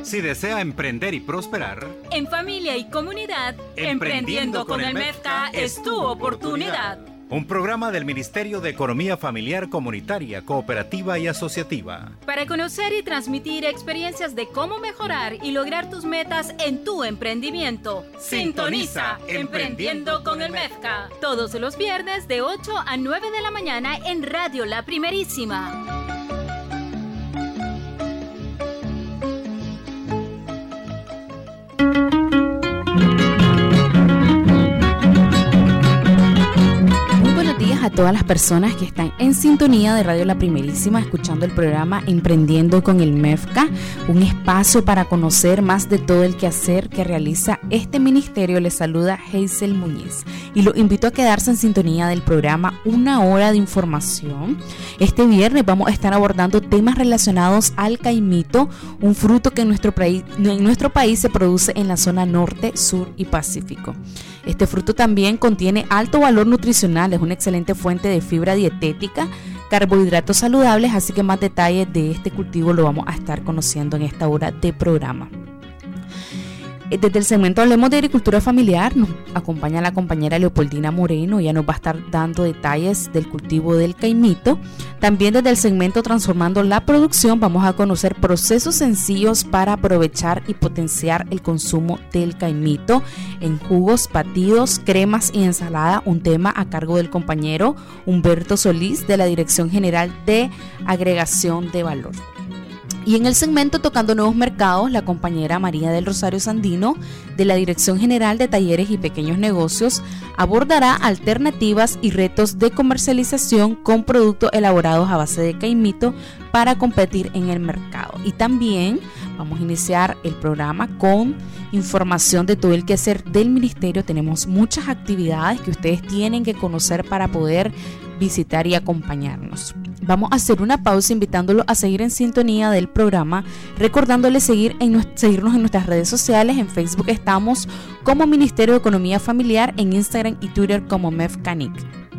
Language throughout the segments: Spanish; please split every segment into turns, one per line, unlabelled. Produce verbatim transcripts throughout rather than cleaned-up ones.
Si desea emprender y prosperar,
en familia y comunidad, Emprendiendo, Emprendiendo con, con el MEFCA es tu oportunidad.
Un programa del Ministerio de Economía Familiar, Comunitaria, Cooperativa y Asociativa.
Para conocer y transmitir experiencias de cómo mejorar y lograr tus metas en tu emprendimiento. Sintoniza Emprendiendo con el MEFCA. Todos los viernes de ocho a nueve de la mañana en Radio La Primerísima.
A todas las personas que están en sintonía de Radio La Primerísima escuchando el programa Emprendiendo con el MEFCA, un espacio para conocer más de todo el quehacer que realiza este ministerio. Les saluda Hazel Muñiz y los invito a quedarse en sintonía del programa Una Hora de Información. Este viernes vamos a estar abordando temas relacionados al caimito, un fruto que en nuestro país, en nuestro país se produce en la zona norte, sur y pacífico. Este fruto también contiene alto valor nutricional, es una excelente fuente de fibra dietética, carbohidratos saludables, así que más detalles de este cultivo lo vamos a estar conociendo en esta hora de programa. Desde el segmento Hablemos de Agricultura Familiar nos acompaña la compañera Leopoldina Moreno, ella nos va a estar dando detalles del cultivo del caimito. También desde el segmento Transformando la Producción vamos a conocer procesos sencillos para aprovechar y potenciar el consumo del caimito en jugos, batidos, cremas y ensalada, un tema a cargo del compañero Humberto Solís de la Dirección General de Agregación de Valor. Y en el segmento Tocando Nuevos Mercados, la compañera María del Rosario Sandino, de la Dirección General de Talleres y Pequeños Negocios, abordará alternativas y retos de comercialización con productos elaborados a base de caimito para competir en el mercado. Y también vamos a iniciar el programa con información de todo el quehacer del ministerio. Tenemos muchas actividades que ustedes tienen que conocer para poder visitar y acompañarnos. Vamos a hacer una pausa invitándolos a seguir en sintonía del programa, recordándoles seguir en, seguirnos en nuestras redes sociales. En Facebook estamos como Ministerio de Economía Familiar, en Instagram y Twitter como MEFCANIC.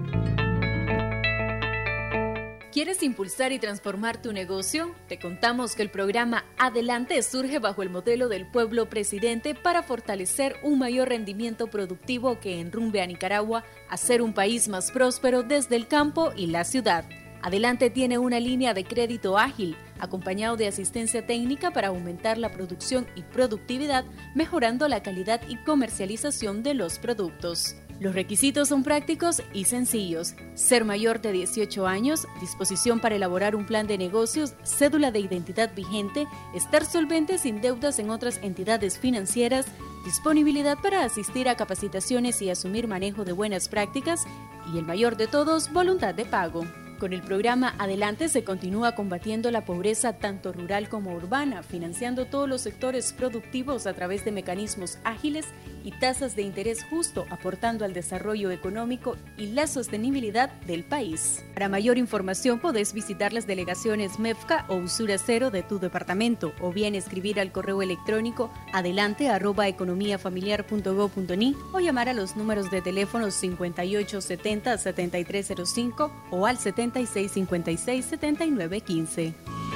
¿Quieres impulsar y transformar tu negocio? Te contamos que el programa Adelante surge bajo el modelo del pueblo presidente para fortalecer un mayor rendimiento productivo que enrumbe a Nicaragua a ser un país más próspero desde el campo y la ciudad. Adelante tiene una línea de crédito ágil, acompañado de asistencia técnica para aumentar la producción y productividad, mejorando la calidad y comercialización de los productos. Los requisitos son prácticos y sencillos: ser mayor de dieciocho años, disposición para elaborar un plan de negocios, cédula de identidad vigente, estar solvente sin deudas en otras entidades financieras, disponibilidad para asistir a capacitaciones y asumir manejo de buenas prácticas y, el mayor de todos, voluntad de pago. Con el programa Adelante se continúa combatiendo la pobreza tanto rural como urbana, financiando todos los sectores productivos a través de mecanismos ágiles y tasas de interés justo, aportando al desarrollo económico y la sostenibilidad del país. Para mayor información podés visitar las delegaciones MEFCA o Usura Cero de tu departamento, o bien escribir al correo electrónico adelante arroba economiafamiliar punto gob punto ni o llamar a los números de teléfono cincuenta y ocho setenta setenta y tres cero cinco o al setenta y seis cincuenta y seis setenta y nueve quince.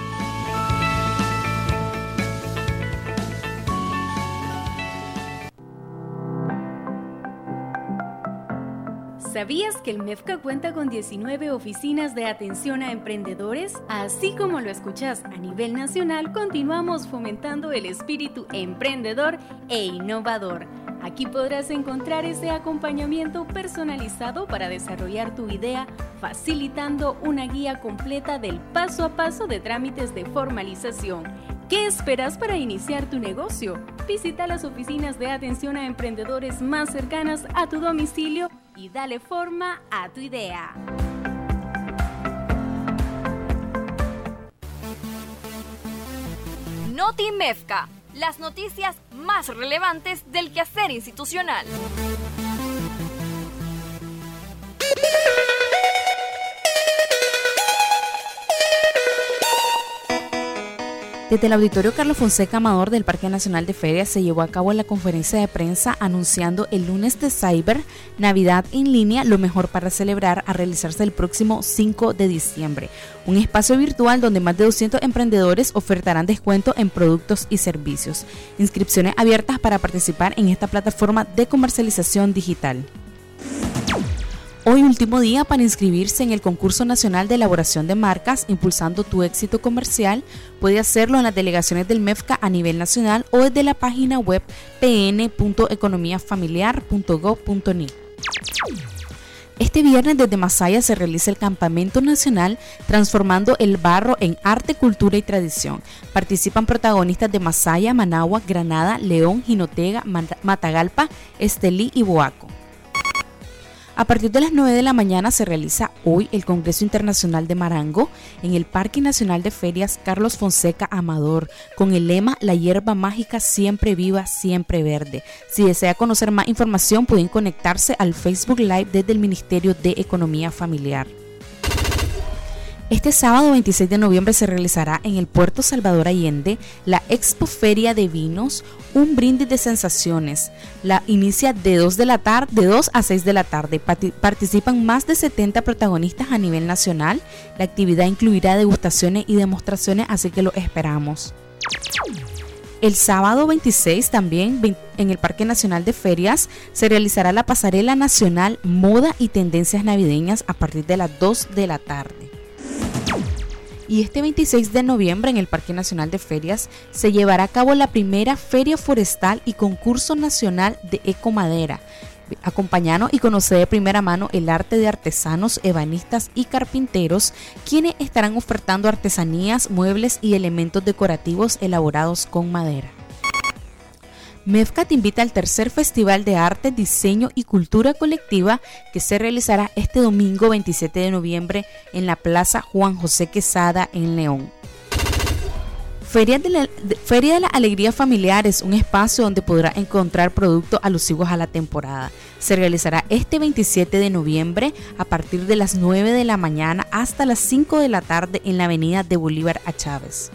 ¿Sabías que el MEFCA cuenta con diecinueve oficinas de atención a emprendedores? Así como lo escuchas, a nivel nacional continuamos fomentando el espíritu emprendedor e innovador. Aquí podrás encontrar ese acompañamiento personalizado para desarrollar tu idea, facilitando una guía completa del paso a paso de trámites de formalización. ¿Qué esperas para iniciar tu negocio? Visita las oficinas de atención a emprendedores más cercanas a tu domicilio y dale forma a tu idea.
Noti MEFCA, las noticias más relevantes del quehacer institucional.
Desde el Auditorio Carlos Fonseca Amador del Parque Nacional de Ferias se llevó a cabo la conferencia de prensa anunciando el lunes de Cyber, Navidad en línea, lo mejor para celebrar, a realizarse el próximo cinco de diciembre. Un espacio virtual donde más de doscientos emprendedores ofertarán descuento en productos y servicios. Inscripciones abiertas para participar en esta plataforma de comercialización digital. Hoy último día para inscribirse en el concurso nacional de elaboración de marcas Impulsando tu éxito comercial. Puede hacerlo en las delegaciones del MEFCA a nivel nacional o desde la página web p n punto economía familiar punto gov punto n i. Este viernes desde Masaya se realiza el Campamento Nacional Transformando el Barro en Arte, Cultura y Tradición. Participan protagonistas de Masaya, Managua, Granada, León, Jinotega, Matagalpa, Estelí y Boaco. A partir de las nueve de la mañana se realiza hoy el Congreso Internacional de Marango en el Parque Nacional de Ferias Carlos Fonseca Amador, con el lema La hierba mágica siempre viva, siempre verde. Si desea conocer más información pueden conectarse al Facebook Live desde el Ministerio de Economía Familiar. Este sábado veintiséis de noviembre se realizará en el Puerto Salvador Allende la Expo Feria de Vinos, un brindis de sensaciones. La inicia de dos de la tarde, de dos a seis de la tarde. Participan más de setenta protagonistas a nivel nacional. La actividad incluirá degustaciones y demostraciones, así que lo esperamos. El sábado veintiséis también en el Parque Nacional de Ferias se realizará la Pasarela Nacional Moda y Tendencias Navideñas a partir de las dos de la tarde. Y este veintiséis de noviembre en el Parque Nacional de Ferias se llevará a cabo la primera Feria Forestal y Concurso Nacional de Ecomadera. Acompáñanos y conocer de primera mano el arte de artesanos, ebanistas y carpinteros, quienes estarán ofertando artesanías, muebles y elementos decorativos elaborados con madera. MEFCA te invita al tercer Festival de Arte, Diseño y Cultura Colectiva que se realizará este domingo veintisiete de noviembre en la Plaza Juan José Quesada en León. Feria de la, de, Feria de la Alegría Familiar es un espacio donde podrá encontrar productos alusivos a la temporada. Se realizará este veintisiete de noviembre a partir de las nueve de la mañana hasta las cinco de la tarde en la avenida de Bolívar a Chávez.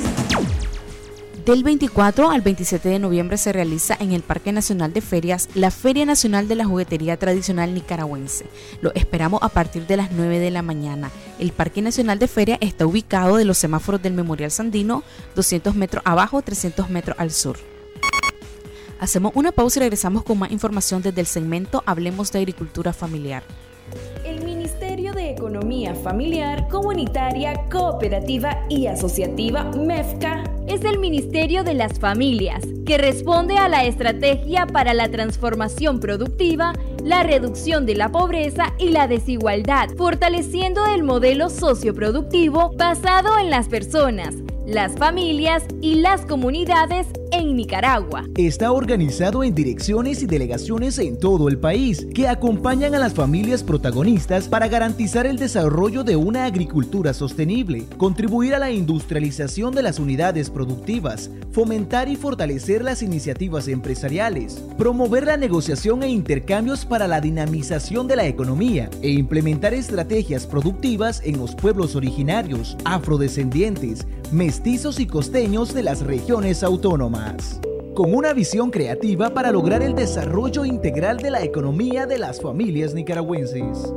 Del veinticuatro al veintisiete de noviembre se realiza en el Parque Nacional de Ferias la Feria Nacional de la Juguetería Tradicional Nicaragüense. Lo esperamos a partir de las nueve de la mañana. El Parque Nacional de Ferias está ubicado de los semáforos del Memorial Sandino, doscientos metros abajo, trescientos metros al sur. Hacemos una pausa y regresamos con más información desde el segmento Hablemos de Agricultura Familiar.
El Ministerio de Economía Familiar, Comunitaria, Cooperativa y Asociativa MEFCA
es el Ministerio de las Familias, que responde a la estrategia para la transformación productiva, la reducción de la pobreza y la desigualdad, fortaleciendo el modelo socioproductivo basado en las personas, las familias y las comunidades en Nicaragua.
Está organizado en direcciones y delegaciones en todo el país que acompañan a las familias protagonistas para garantizar el desarrollo de una agricultura sostenible, contribuir a la industrialización de las unidades productivas, fomentar y fortalecer las iniciativas empresariales, promover la negociación e intercambios para la dinamización de la economía e implementar estrategias productivas en los pueblos originarios, afrodescendientes, mestizos y costeños de las regiones autónomas, con una visión creativa para lograr el desarrollo integral de la economía de las familias nicaragüenses.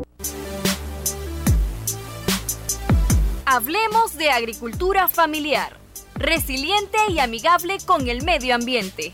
Hablemos de agricultura familiar, resiliente y amigable con el medio ambiente.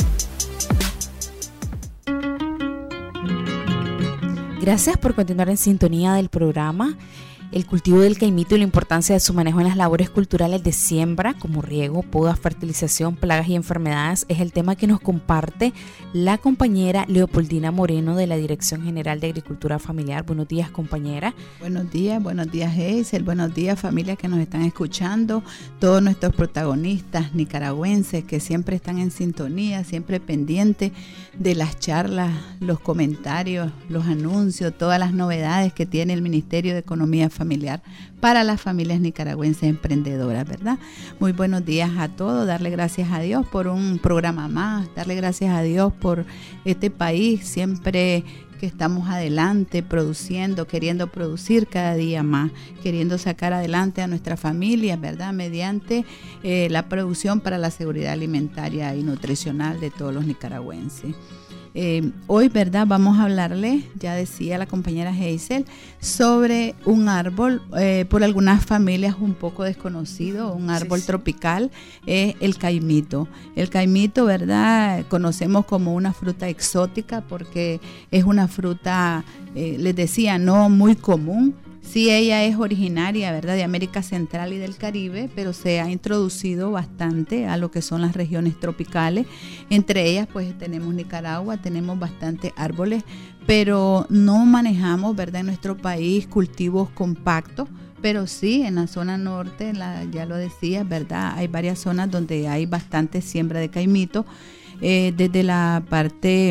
Gracias por continuar en sintonía del programa. El cultivo del caimito y la importancia de su manejo en las labores culturales de siembra, como riego, poda, fertilización, plagas y enfermedades, es el tema que nos comparte la compañera Leopoldina Moreno de la Dirección General de Agricultura Familiar. Buenos días, compañera.
Buenos días, buenos días, Hazel. Buenos días, familias que nos están escuchando. Todos nuestros protagonistas nicaragüenses que siempre están en sintonía, siempre pendientes de las charlas, los comentarios, los anuncios, todas las novedades que tiene el Ministerio de Economía Familiar para las familias nicaragüenses emprendedoras, ¿verdad? Muy buenos días a todos, darle gracias a Dios por un programa más, darle gracias a Dios por este país siempre que estamos adelante, produciendo, queriendo producir cada día más, queriendo sacar adelante a nuestras familias, ¿verdad? Mediante eh, la producción para la seguridad alimentaria y nutricional de todos los nicaragüenses. Eh, hoy, ¿verdad? Vamos a hablarle, ya decía la compañera Hazel, sobre un árbol, eh, por algunas familias un poco desconocido, un árbol sí, sí. tropical, es eh, el caimito. El caimito, ¿verdad? Conocemos como una fruta exótica porque es una fruta, eh, les decía, no muy común. Sí, ella es originaria, ¿verdad?, de América Central y del Caribe, pero se ha introducido bastante a lo que son las regiones tropicales. Entre ellas, pues, tenemos Nicaragua, tenemos bastantes árboles, pero no manejamos, ¿verdad?, en nuestro país cultivos compactos, pero sí, en la zona norte, la, ya lo decía, ¿verdad?, hay varias zonas donde hay bastante siembra de caimito, eh, desde la parte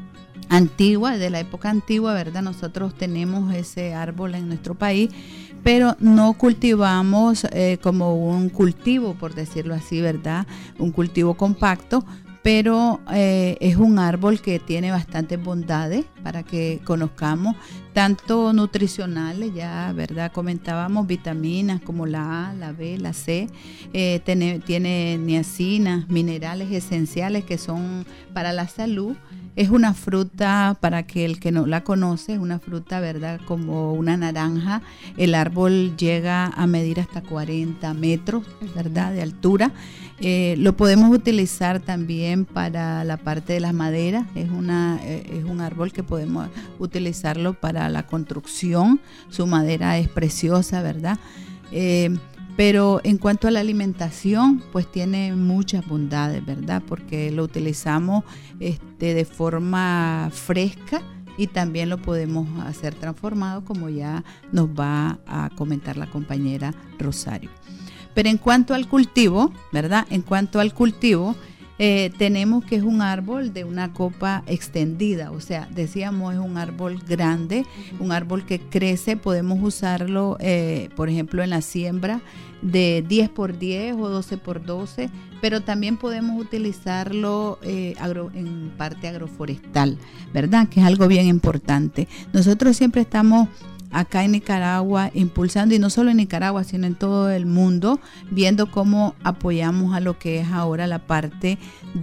antigua, de la época antigua, ¿verdad? Nosotros tenemos ese árbol en nuestro país, pero no cultivamos eh, como un cultivo, por decirlo así, ¿verdad? Un cultivo compacto, pero eh, es un árbol que tiene bastantes bondades para que conozcamos, tanto nutricionales, ya, ¿verdad? Comentábamos vitaminas como la A, la B, la C, eh, tiene, tiene niacinas, minerales esenciales que son para la salud. Es una fruta, para que el que no la conoce, es una fruta, ¿verdad?, como una naranja. El árbol llega a medir hasta cuarenta metros, ¿verdad?, de altura. Eh, lo podemos utilizar también para la parte de las maderas. Es, una, eh, es un árbol que podemos utilizarlo para la construcción. Su madera es preciosa, ¿verdad? Eh, Pero en cuanto a la alimentación, pues tiene muchas bondades, ¿verdad? Porque lo utilizamos este, de forma fresca y también lo podemos hacer transformado, como ya nos va a comentar la compañera Rosario. Pero en cuanto al cultivo, ¿verdad? En cuanto al cultivo, eh, tenemos que es un árbol de una copa extendida, o sea, decíamos es un árbol grande, un árbol que crece, podemos usarlo, eh, por ejemplo, en la siembra de diez por diez o doce por doce, pero también podemos utilizarlo eh, agro, en parte agroforestal, ¿verdad? Que es algo bien importante. Nosotros siempre estamos acá en Nicaragua impulsando, y no solo en Nicaragua, sino en todo el mundo, viendo cómo apoyamos a lo que es ahora la parte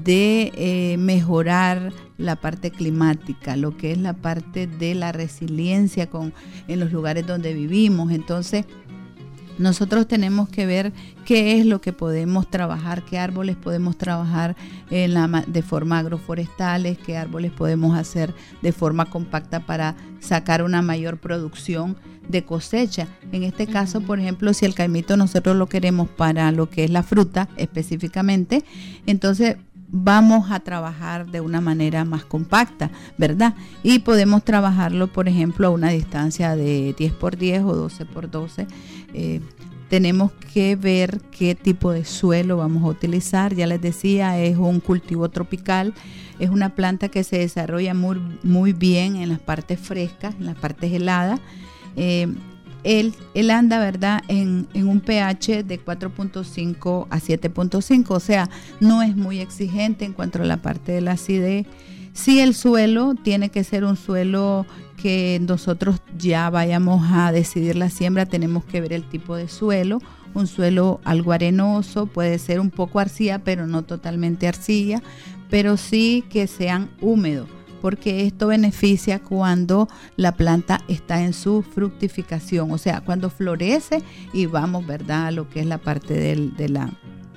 de eh, mejorar la parte climática, lo que es la parte de la resiliencia con, en los lugares donde vivimos. Entonces, nosotros tenemos que ver qué es lo que podemos trabajar, qué árboles podemos trabajar en la, de forma agroforestales, qué árboles podemos hacer de forma compacta para sacar una mayor producción de cosecha. En este caso, por ejemplo, si el caimito nosotros lo queremos para lo que es la fruta específicamente, entonces vamos a trabajar de una manera más compacta, ¿verdad? Y podemos trabajarlo, por ejemplo, a una distancia de diez por diez o doce por doce. Eh, tenemos que ver qué tipo de suelo vamos a utilizar. Ya les decía, es un cultivo tropical, es una planta que se desarrolla muy, muy bien en las partes frescas, en las partes heladas. Eh, Él, él anda, ¿verdad?, en, en un pH de cuatro punto cinco a siete punto cinco, o sea, no es muy exigente en cuanto a la parte de la acidez. Sí, el suelo tiene que ser un suelo que nosotros ya vayamos a decidir la siembra, tenemos que ver el tipo de suelo, un suelo algo arenoso, puede ser un poco arcilla, pero no totalmente arcilla, pero sí que sean húmedos, porque esto beneficia cuando la planta está en su fructificación, o sea, cuando florece y vamos, ¿verdad?, a lo que es la parte del, de la,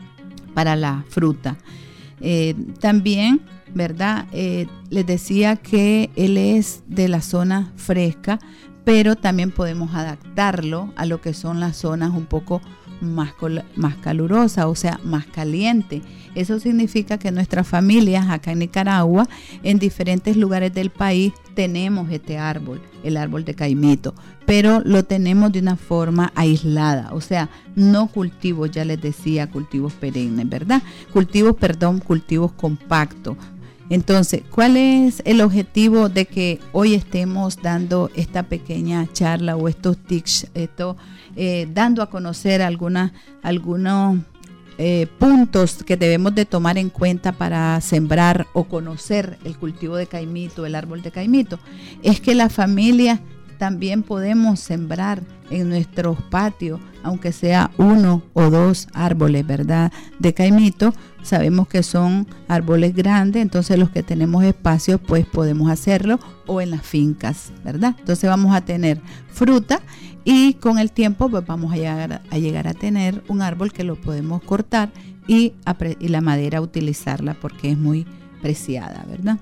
para la fruta. Eh, también, ¿verdad?, eh, les decía que él es de la zona fresca, pero también podemos adaptarlo a lo que son las zonas un poco más, más calurosa, o sea, más caliente. Eso significa que nuestras familias acá en Nicaragua, en diferentes lugares del país, tenemos este árbol, el árbol de caimito, pero lo tenemos de una forma aislada, o sea, no cultivos, ya les decía, cultivos perennes, ¿verdad? Cultivos, perdón, cultivos compactos. Entonces, ¿cuál es el objetivo de que hoy estemos dando esta pequeña charla o estos tips, esto, eh, dando a conocer algunas, algunos eh, puntos que debemos de tomar en cuenta para sembrar o conocer el cultivo de caimito, el árbol de caimito, es que la familia también podemos sembrar en nuestros patios, aunque sea uno o dos árboles, ¿verdad?, de caimito. Sabemos que son árboles grandes, entonces los que tenemos espacio, pues podemos hacerlo, o en las fincas, ¿verdad? Entonces vamos a tener fruta y con el tiempo pues vamos a llegar a, llegar a tener un árbol que lo podemos cortar y, y la madera utilizarla porque es muy preciada, ¿verdad?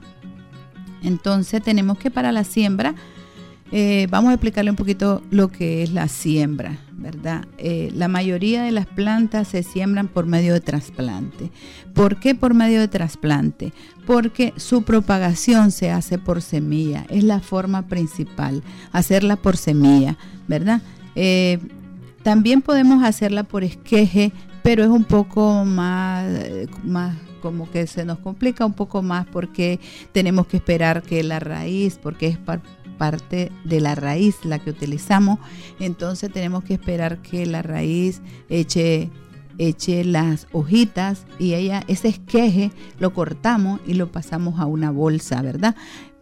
Entonces tenemos que para la siembra, Eh, vamos a explicarle un poquito lo que es la siembra, ¿verdad? Eh, la mayoría de las plantas se siembran por medio de trasplante. ¿Por qué por medio de trasplante? Porque su propagación se hace por semilla, es la forma principal, hacerla por semilla, ¿verdad? Eh, también podemos hacerla por esqueje, pero es un poco más, más como que se nos complica un poco más porque tenemos que esperar que la raíz, porque es par parte de la raíz la que utilizamos, entonces tenemos que esperar que la raíz eche, eche las hojitas y ella, ese esqueje lo cortamos y lo pasamos a una bolsa, ¿verdad?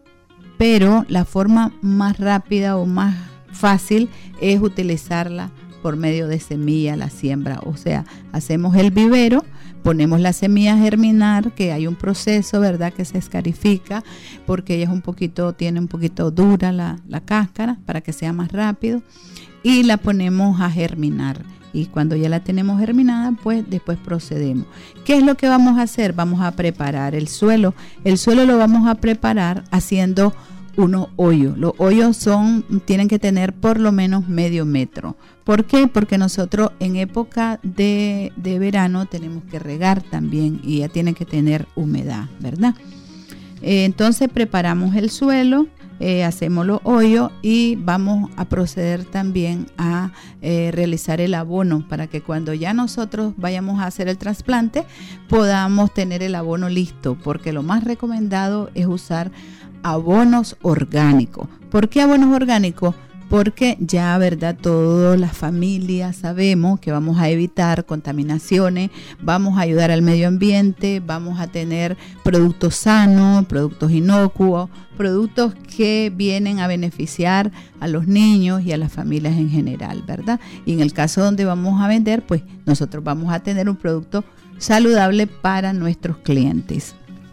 Pero la forma más rápida o más fácil es utilizarla por medio de semilla, la siembra, o sea, hacemos el vivero, ponemos la semilla a germinar, que hay un proceso, ¿verdad?, que se escarifica porque ella es un poquito, tiene un poquito dura la, la cáscara para que sea más rápido, y la ponemos a germinar. Y cuando ya la tenemos germinada, pues después procedemos. ¿Qué es lo que vamos a hacer? Vamos a preparar el suelo. El suelo lo vamos a preparar haciendo unos hoyos. Los hoyos son, tienen que tener por lo menos medio metro. ¿Por qué? Porque nosotros en época de, de verano tenemos que regar también y ya tiene que tener humedad, ¿verdad? Eh, entonces preparamos el suelo, eh, hacemos los hoyos y vamos a proceder también a eh, realizar el abono para que cuando ya nosotros vayamos a hacer el trasplante podamos tener el abono listo, porque lo más recomendado es usar abonos orgánicos. ¿Por qué abonos orgánicos? Porque ya, ¿verdad?, todas las familias sabemos que vamos a evitar contaminaciones, vamos a ayudar al medio ambiente, vamos a tener productos sanos, productos inocuos, productos que vienen a beneficiar a los niños y a las familias en general, ¿verdad? Y en el caso donde vamos a vender, pues nosotros vamos a tener un producto saludable para nuestros clientes.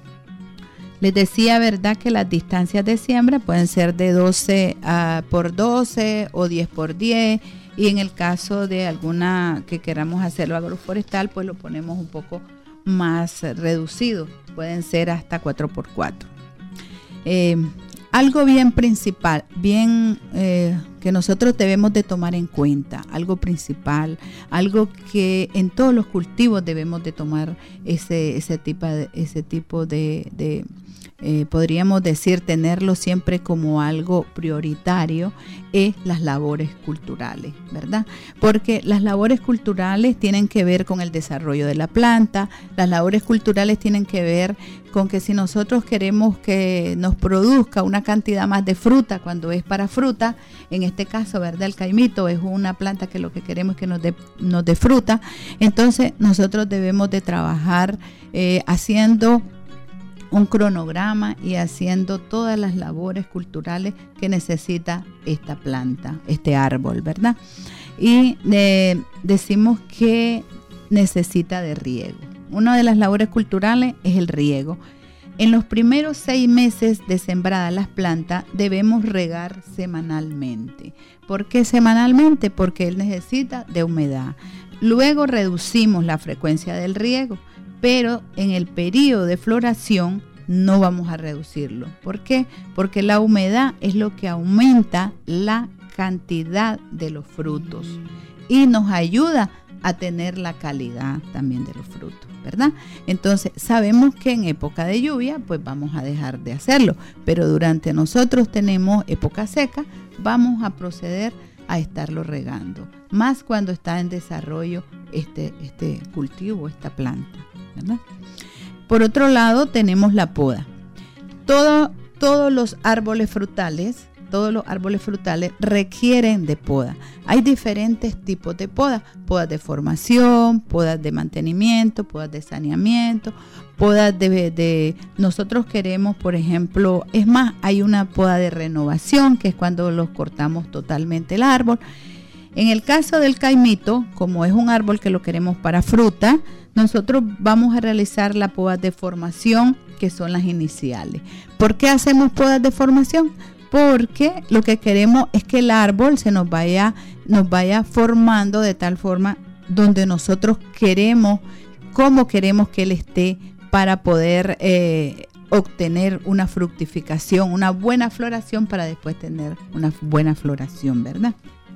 Les decía, ¿verdad?, que las distancias de siembra pueden ser de doce por doce o diez por diez, y en el caso de alguna que queramos hacerlo agroforestal, pues lo ponemos un poco más reducido, pueden ser hasta cuatro por cuatro. Eh, algo bien principal, bien eh, que nosotros debemos de tomar en cuenta, algo principal, algo que en todos los cultivos debemos de tomar ese, ese tipo de, ese tipo de, de Eh, podríamos decir, tenerlo siempre como algo prioritario, es las labores culturales, ¿verdad? Porque las labores culturales tienen que ver con el desarrollo de la planta, las labores culturales tienen que ver con que si nosotros queremos que nos produzca una cantidad más de fruta cuando es para fruta, en este caso, ¿verdad?, el caimito es una planta que lo que queremos es que nos dé nos dé fruta, entonces nosotros debemos de trabajar eh, haciendo un cronograma y haciendo todas las labores culturales que necesita esta planta, este árbol, ¿verdad? Y eh, decimos que necesita de riego. Una de las labores culturales es el riego. En los primeros seis meses de sembrada las plantas debemos regar semanalmente. ¿Por qué semanalmente? Porque él necesita de humedad. Luego reducimos la frecuencia del riego, pero en el periodo de floración no vamos a reducirlo. ¿Por qué? Porque la humedad es lo que aumenta la cantidad de los frutos y nos ayuda a tener la calidad también de los frutos, ¿verdad? Entonces sabemos que en época de lluvia pues vamos a dejar de hacerlo, pero durante nosotros tenemos época seca, vamos a proceder a estarlo regando, más cuando está en desarrollo este, este cultivo, esta planta, ¿verdad? Por otro lado tenemos la poda. Todo, todos los árboles frutales, todos los árboles frutales requieren de poda. Hay diferentes tipos de podas, podas de formación, podas de mantenimiento, podas de saneamiento, podas de, de, nosotros queremos, por ejemplo, es más, hay una poda de renovación, que es cuando los cortamos totalmente el árbol. En el caso del caimito, como es un árbol que lo queremos para fruta, nosotros vamos a realizar la poda de formación, que son las iniciales. ¿Por qué hacemos podas de formación? Porque lo que queremos es que el árbol se nos vaya, nos vaya formando de tal forma donde nosotros queremos, cómo queremos que él esté para poder eh, obtener una fructificación, una buena floración para después tener una buena floración, ¿verdad?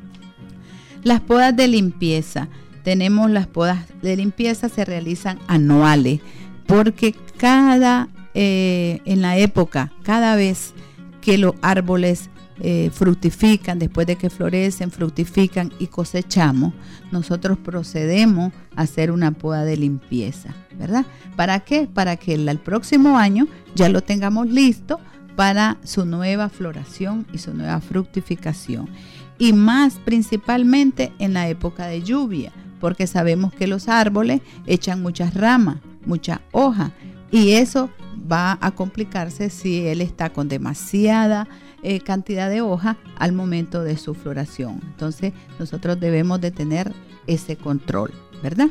Las podas de limpieza. Tenemos las podas de limpieza, se realizan anuales, porque cada, eh, en la época, cada vez que los árboles eh, fructifican, después de que florecen, fructifican y cosechamos, nosotros procedemos a hacer una poda de limpieza, ¿verdad? ¿Para qué? Para que el, el próximo año ya lo tengamos listo para su nueva floración y su nueva fructificación. Y más principalmente en la época de lluvia, porque sabemos que los árboles echan muchas ramas, mucha hoja, y eso va a complicarse si él está con demasiada eh, cantidad de hoja al momento de su floración. Entonces nosotros debemos de tener ese control, ¿verdad?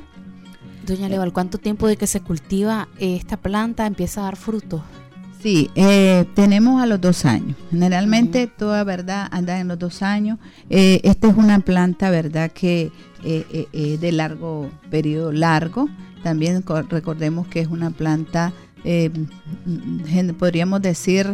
Doña Leval, ¿cuánto tiempo de que se cultiva esta planta empieza a dar frutos?
Sí, eh, tenemos a los dos años. Generalmente uh-huh. toda verdad anda en los dos años. Eh, esta es una planta, verdad, que eh, eh, eh, de largo periodo largo. También recordemos que es una planta, eh, podríamos decir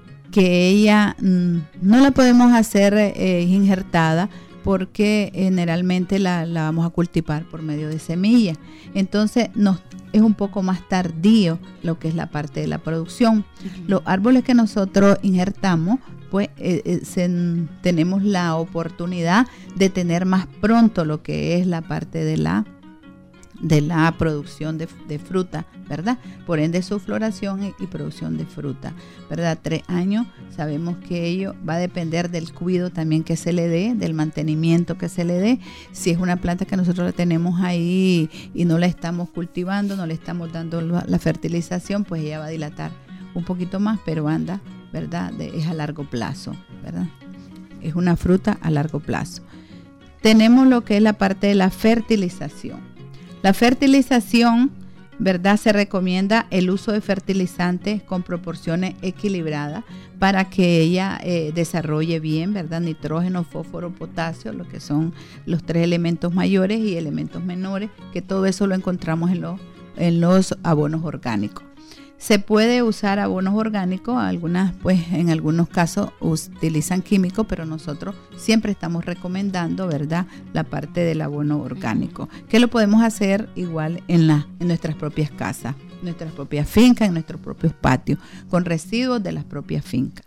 que ella mm, no la podemos hacer eh, injertada, porque generalmente la, la vamos a cultivar por medio de semillas. Entonces nos, es un poco más tardío lo que es la parte de la producción. Uh-huh. Los árboles que nosotros injertamos, pues eh, eh, se, tenemos la oportunidad de tener más pronto lo que es la parte de la de la producción de, de fruta, ¿verdad? Por ende su floración y, y producción de fruta, ¿verdad? Tres años, sabemos que ello va a depender del cuidado también que se le dé, del mantenimiento que se le dé. Si es una planta que nosotros la tenemos ahí y no la estamos cultivando, no le estamos dando la, la fertilización, pues ella va a dilatar un poquito más, pero anda, ¿verdad? De, es a largo plazo, ¿verdad? Es una fruta a largo plazo. Tenemos lo que es la parte de la fertilización. La fertilización, ¿verdad? Se recomienda el uso de fertilizantes con proporciones equilibradas para que ella eh, desarrolle bien, ¿verdad? Nitrógeno, fósforo, potasio, lo que son los tres elementos mayores y elementos menores, que todo eso lo encontramos en los, en los abonos orgánicos. Se puede usar abonos orgánicos, algunas, pues en algunos casos utilizan químicos, pero nosotros siempre estamos recomendando, ¿verdad?, la parte del abono orgánico, que lo podemos hacer igual en, la, en nuestras propias casas, en nuestras propias fincas, en nuestros propios patios, con residuos de las propias fincas.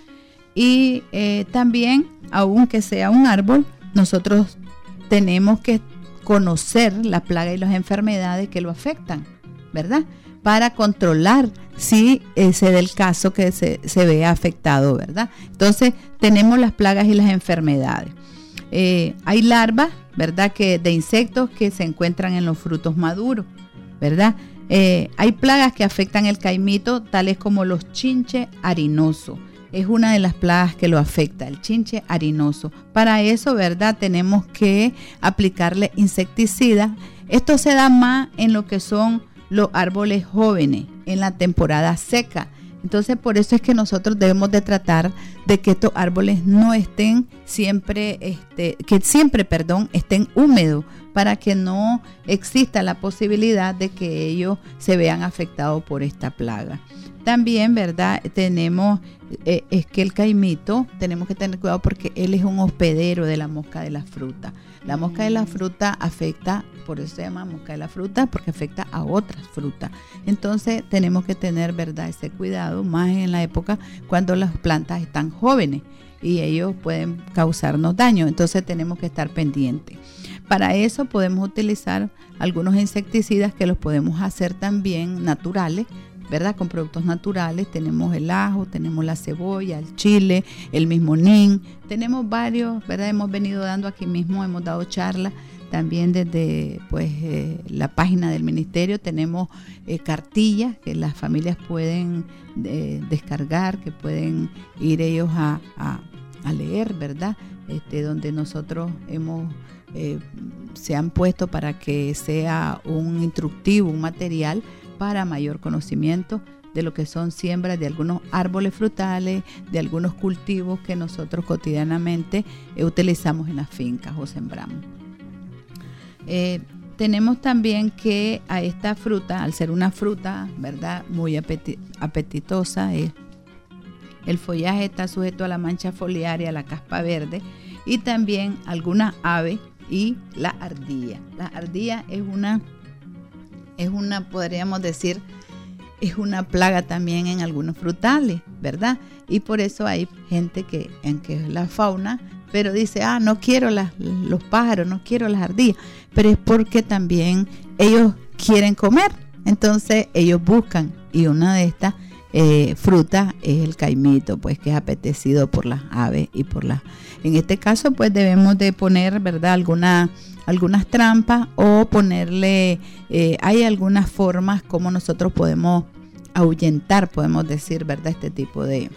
Y eh, también, aunque sea un árbol, nosotros tenemos que conocer la plaga y las enfermedades que lo afectan, ¿verdad?, para controlar si eh, se da el caso que se, se vea afectado, ¿verdad? Entonces, tenemos las plagas y las enfermedades. Eh, hay larvas, ¿verdad?, que de insectos que se encuentran en los frutos maduros, ¿verdad? Eh, hay plagas que afectan el caimito, tales como los chinches harinosos. Es una de las plagas que lo afecta, el chinche harinoso. Para eso, ¿verdad?, tenemos que aplicarle insecticidas. Esto se da más en lo que son los árboles jóvenes en la temporada seca. Entonces, por eso es que nosotros debemos de tratar de que estos árboles no estén siempre, este, que siempre, perdón, estén húmedos, para que no exista la posibilidad de que ellos se vean afectados por esta plaga. También, ¿verdad?, tenemos, eh, es que el caimito, tenemos que tener cuidado porque él es un hospedero de la mosca de la fruta. La mosca de la fruta afecta, por eso se llama mosca de la fruta, porque afecta a otras frutas. Entonces tenemos que tener, ¿verdad?, ese cuidado, más en la época cuando las plantas están jóvenes y ellos pueden causarnos daño. Entonces tenemos que estar pendientes. Para eso podemos utilizar algunos insecticidas que los podemos hacer también naturales, ¿verdad? Con productos naturales, tenemos el ajo, tenemos la cebolla, el chile, el mismo nin, tenemos varios, ¿verdad? Hemos venido dando aquí mismo, hemos dado charlas. También desde pues eh, la página del ministerio tenemos eh, cartillas que las familias pueden eh, descargar, que pueden ir ellos a, a, a leer, ¿verdad? Este, donde nosotros hemos eh, se han puesto para que sea un instructivo, un material para mayor conocimiento de lo que son siembras de algunos árboles frutales, de algunos cultivos que nosotros cotidianamente eh, utilizamos en las fincas o sembramos. Eh, tenemos también que a esta fruta, al ser una fruta, ¿verdad?, muy apeti- apetitosa, eh, el follaje está sujeto a la mancha foliaria, a la caspa verde y también algunas aves y la ardilla. La ardilla es una, es una, podríamos decir, es una plaga también en algunos frutales, ¿verdad? Y por eso hay gente que, en que la fauna, pero dice, ah, no quiero las, los pájaros, no quiero las ardillas, pero es porque también ellos quieren comer, entonces ellos buscan, y una de estas eh, frutas es el caimito, pues que es apetecido por las aves y por las, en este caso pues debemos de poner, ¿verdad?, alguna, algunas trampas o ponerle, eh, hay algunas formas como nosotros podemos ahuyentar, podemos decir, ¿verdad?, este tipo de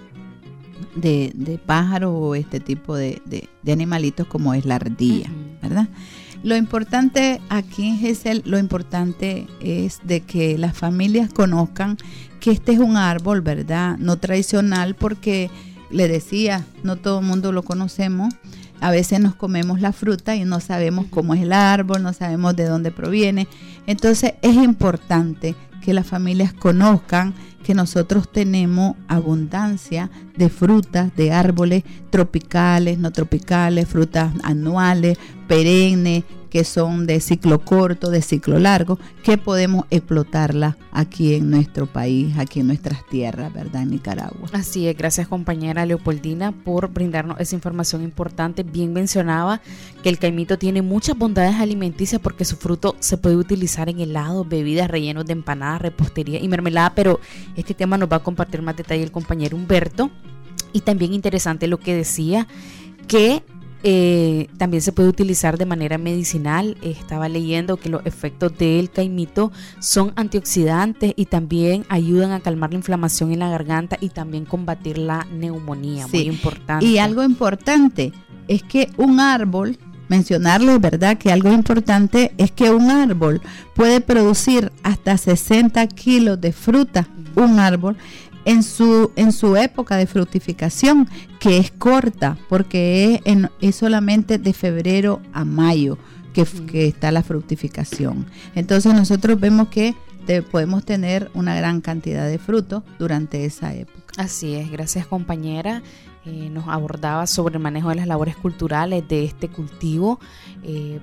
De, de pájaros o este tipo de, de, de animalitos como es la ardilla, ¿verdad? Lo importante aquí es el, lo importante es de que las familias conozcan que este es un árbol, ¿verdad?, no tradicional, porque le decía, no todo el mundo lo conocemos. A veces nos comemos la fruta y no sabemos cómo es el árbol, no sabemos de dónde proviene. Entonces es importante que las familias conozcan que nosotros tenemos abundancia de frutas, de árboles tropicales, no tropicales, frutas anuales, perennes, que son de ciclo corto, de ciclo largo, que podemos explotarlas aquí en nuestro país, aquí en nuestras tierras, ¿verdad?, en Nicaragua.
Así es, gracias compañera Leopoldina por brindarnos esa información importante. Bien mencionaba que el caimito tiene muchas bondades alimenticias porque su fruto se puede utilizar en helados, bebidas, rellenos de empanadas, repostería y mermelada, pero este tema nos va a compartir más detalle el compañero Humberto. Y también interesante lo que decía, que Eh, también se puede utilizar de manera medicinal. Eh, estaba leyendo que los efectos del caimito son antioxidantes y también ayudan a calmar la inflamación en la garganta y también combatir la neumonía, sí, muy importante.
Y algo importante es que un árbol, mencionarles, ¿verdad?, que algo importante es que un árbol puede producir hasta sesenta kilos de fruta, un árbol, en su en su época de fructificación, que es corta, porque es, en, es solamente de febrero a mayo que, que está la fructificación. Entonces nosotros vemos que te, podemos tener una gran cantidad de frutos durante esa época.
Así es, gracias compañera. Eh, nos abordaba sobre el manejo de las labores culturales de este cultivo. Eh,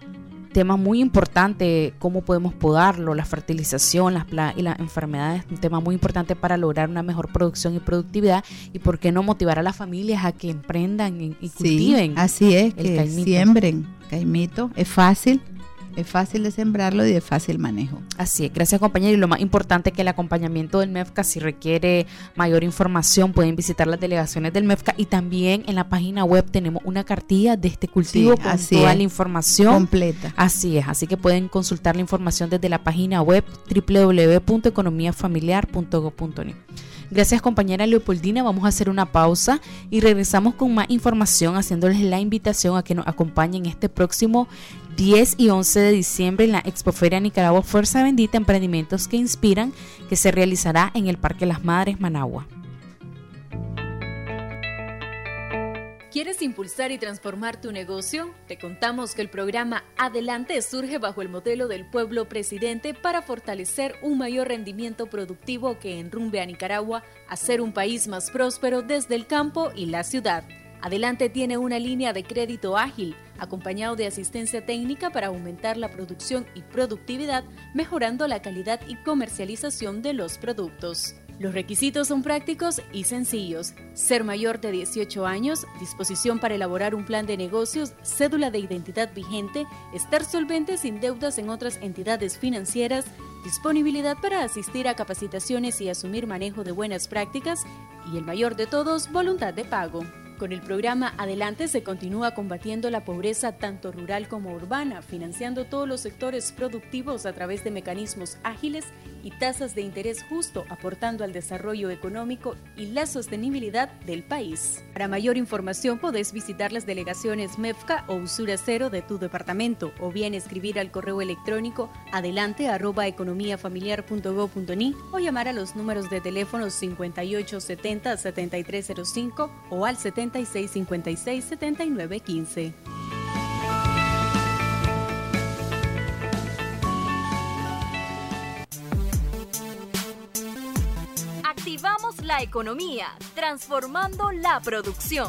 Tema muy importante, cómo podemos podarlo, la fertilización, las plagas y las enfermedades, un tema muy importante para lograr una mejor producción y productividad, y por qué no motivar a las familias a que emprendan y, y cultiven.
Sí, así es,
el
que
caimito.
Siembren caimito, es fácil. Es fácil de sembrarlo y de fácil manejo.
Así es, gracias compañero. Y lo más importante es que el acompañamiento del MEFCA, si requiere mayor información, pueden visitar las delegaciones del MEFCA, y también en la página web tenemos una cartilla de este cultivo, sí, con toda es. la información
completa.
Así es, así que pueden consultar la información desde la página web doble u doble u doble u punto economía familiar punto gob punto ne. Gracias compañera Leopoldina, vamos a hacer una pausa y regresamos con más información, haciéndoles la invitación a que nos acompañen este próximo diez y once de diciembre en la Expoferia Nicaragua Fuerza Bendita, Emprendimientos que Inspiran, que se realizará en el Parque Las Madres, Managua.
¿Quieres impulsar y transformar tu negocio? Te contamos que el programa Adelante surge bajo el modelo del pueblo presidente para fortalecer un mayor rendimiento productivo que enrumbe a Nicaragua a ser un país más próspero desde el campo y la ciudad. Adelante tiene una línea de crédito ágil, acompañado de asistencia técnica para aumentar la producción y productividad, mejorando la calidad y comercialización de los productos. Los requisitos son prácticos y sencillos: ser mayor de dieciocho años, disposición para elaborar un plan de negocios, cédula de identidad vigente, estar solvente sin deudas en otras entidades financieras, disponibilidad para asistir a capacitaciones y asumir manejo de buenas prácticas y el mayor de todos, voluntad de pago. Con el programa Adelante se continúa combatiendo la pobreza tanto rural como urbana, financiando todos los sectores productivos a través de mecanismos ágiles y tasas de interés justo, aportando al desarrollo económico y la sostenibilidad del país. Para mayor información podés visitar las delegaciones MEFCA o Usura Cero de tu departamento o bien escribir al correo electrónico adelante arroba economiafamiliar punto gob punto ni o llamar a los números de teléfono cincuenta y ocho setenta, setenta y tres cero cinco o al setenta y seis cincuenta y seis, setenta y nueve quince.
Activamos la economía, transformando la producción.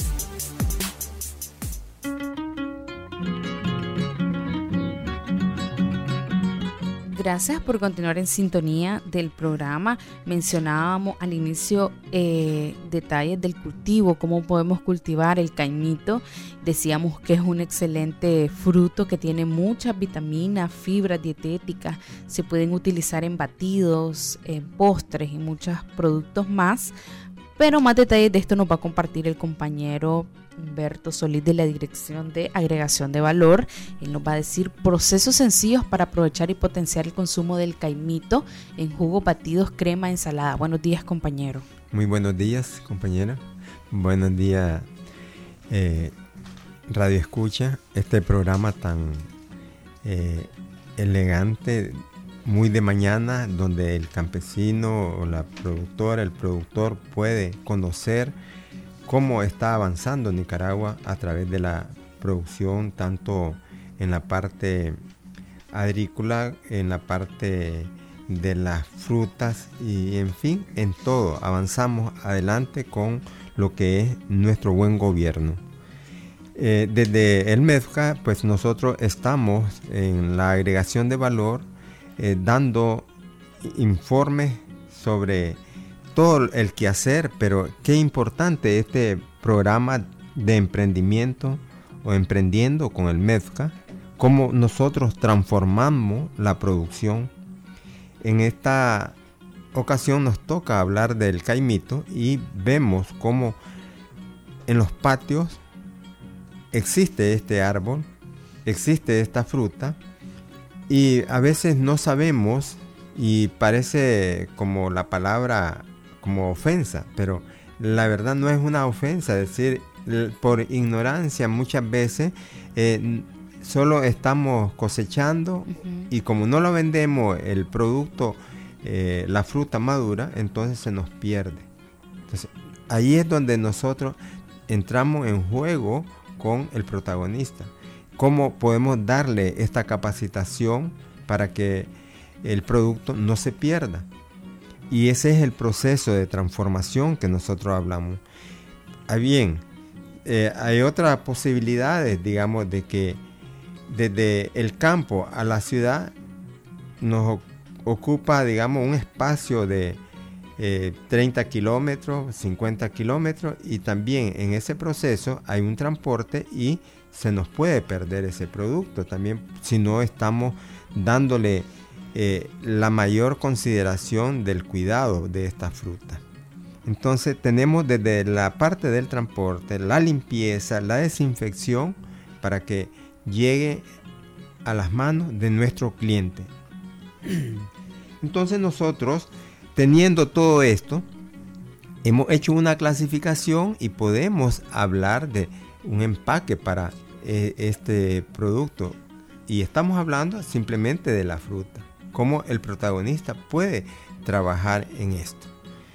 Gracias por continuar en sintonía del programa. Mencionábamos al inicio eh, detalles del cultivo, cómo podemos cultivar el caimito. Decíamos que es un excelente fruto que tiene muchas vitaminas, fibras dietéticas. Se pueden utilizar en batidos, en postres y muchos productos más. Pero más detalles de esto nos va a compartir el compañero Humberto Solís de la Dirección de Agregación de Valor. Él nos va a decir procesos sencillos para aprovechar y potenciar el consumo del caimito en jugo, batidos, crema, ensalada. Buenos días, compañero.
Muy buenos días, compañera. Buenos días, eh, Radio Escucha. Este programa tan eh, elegante, muy de mañana, donde el campesino o la productora, el productor puede conocer cómo está avanzando Nicaragua a través de la producción, tanto en la parte agrícola, en la parte de las frutas y en fin, en todo. Avanzamos adelante con lo que es nuestro buen gobierno. Eh, desde el MEFCA, pues nosotros estamos en la agregación de valor, eh, dando informes sobre todo el quehacer, pero qué importante este programa de emprendimiento o emprendiendo con el MEFCA, cómo nosotros transformamos la producción. En esta ocasión nos toca hablar del caimito y vemos cómo en los patios existe este árbol, existe esta fruta y a veces no sabemos y parece como la palabra como ofensa, pero la verdad no es una ofensa, es decir, por ignorancia muchas veces eh, solo estamos cosechando uh-huh. y como no lo vendemos el producto, eh, la fruta madura, entonces se nos pierde. Entonces ahí es donde nosotros entramos en juego con el protagonista. ¿Cómo podemos darle esta capacitación para que el producto no se pierda? Y ese es el proceso de transformación que nosotros hablamos. Ah, bien, eh, hay otras posibilidades, digamos, de que desde el campo a la ciudad nos ocupa, digamos, un espacio de eh, treinta kilómetros, cincuenta kilómetros, y también en ese proceso hay un transporte y se nos puede perder ese producto también si no estamos dándole eh, la mayor consideración del cuidado de esta fruta. Entonces tenemos desde la parte del transporte, la limpieza, la desinfección para que llegue a las manos de nuestro cliente. Entonces nosotros, teniendo todo esto, hemos hecho una clasificación y podemos hablar de un empaque para eh, este producto. Y estamos hablando simplemente de la fruta, cómo el protagonista puede trabajar en esto.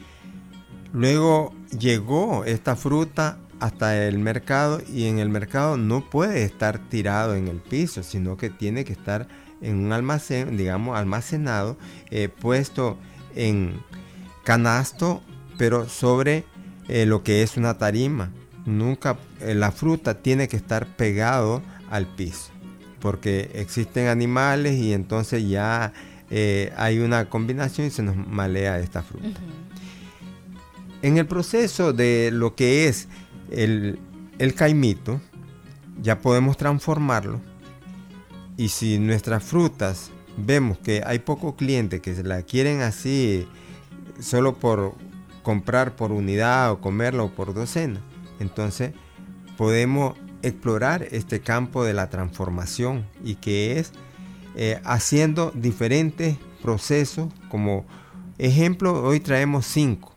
Luego llegó esta fruta hasta el mercado y en el mercado no puede estar tirado en el piso, sino que tiene que estar en un almacén, digamos almacenado, eh, puesto en canasto, pero sobre eh, lo que es una tarima. Nunca eh, la fruta tiene que estar pegado al piso, porque existen animales y entonces ya eh, hay una combinación y se nos malea esta fruta. Uh-huh. En el proceso de lo que es el, el caimito, ya podemos transformarlo. Y si nuestras frutas vemos que hay pocos clientes que se la quieren así solo por comprar por unidad o comerlo por docena, entonces podemos explorar este campo de la transformación y que es eh, haciendo diferentes procesos. Como ejemplo, hoy traemos cinco.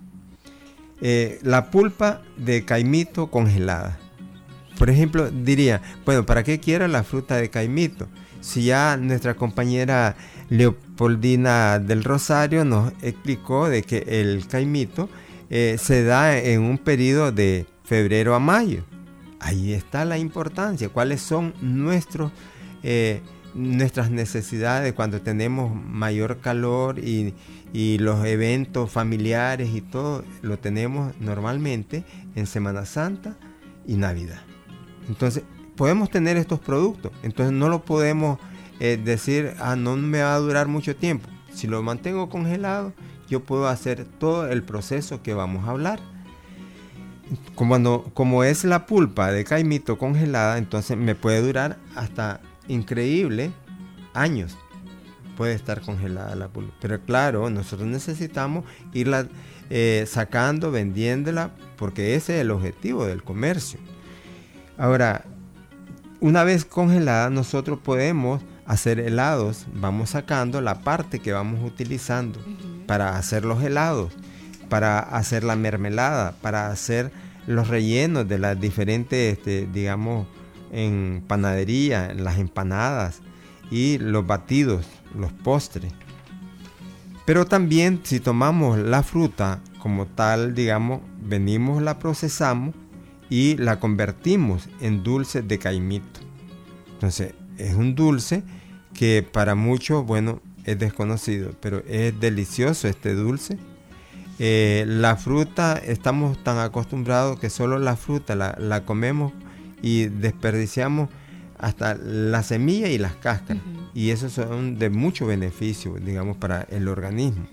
Eh, la pulpa de caimito congelada. Por ejemplo, diría, bueno, ¿para qué quiero la fruta de caimito? Si ya nuestra compañera Leopoldina del Rosario nos explicó de que el caimito eh, se da en un periodo de febrero a mayo. Ahí está la importancia, cuáles son nuestros, eh, nuestras necesidades cuando tenemos mayor calor y, y los eventos familiares y todo lo tenemos normalmente en Semana Santa y Navidad. Entonces podemos tener estos productos, entonces no lo podemos eh, decir, ah, no me va a durar mucho tiempo. Si lo mantengo congelado, yo puedo hacer todo el proceso que vamos a hablar. Como, no, como es la pulpa de caimito congelada, entonces me puede durar hasta increíble años. Puede estar congelada la pulpa. Pero claro, nosotros necesitamos irla eh, sacando, vendiéndola, porque ese es el objetivo del comercio. Ahora, una vez congelada, nosotros podemos hacer helados. Vamos sacando la parte que vamos utilizando uh-huh. para hacer los helados, para hacer la mermelada, para hacer los rellenos de las diferentes, este, digamos, en panadería, las empanadas y los batidos, los postres. Pero también si tomamos la fruta como tal, digamos, venimos, la procesamos y la convertimos en dulce de caimito. Entonces, es un dulce que para muchos, bueno, es desconocido, pero es delicioso este dulce. Eh, la fruta, estamos tan acostumbrados que solo la fruta la, la comemos y desperdiciamos hasta la semilla y las cáscaras. Uh-huh. Y esos son de mucho beneficio, digamos, para el organismo.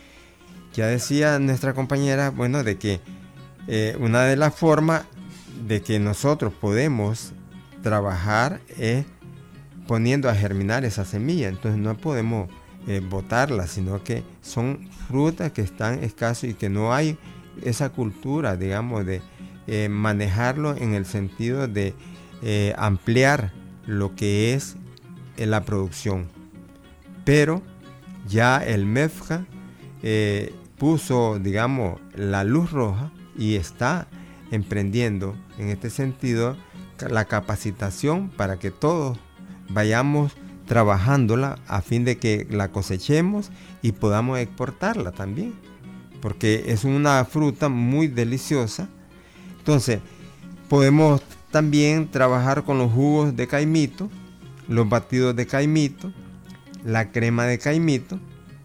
Ya decía nuestra compañera, bueno, de que eh, una de las formas de que nosotros podemos trabajar es poniendo a germinar esa semilla. Entonces no podemos eh, botarla, sino que son frutas que están escasos y que no hay esa cultura, digamos, de eh, manejarlo en el sentido de eh, ampliar lo que es eh, la producción. Pero ya el MEFCA eh, puso, digamos, la luz roja y está emprendiendo en este sentido la capacitación para que todos vayamos trabajándola a fin de que la cosechemos y podamos exportarla también, porque es una fruta muy deliciosa. Entonces podemos también trabajar con los jugos de caimito, los batidos de caimito, la crema de caimito.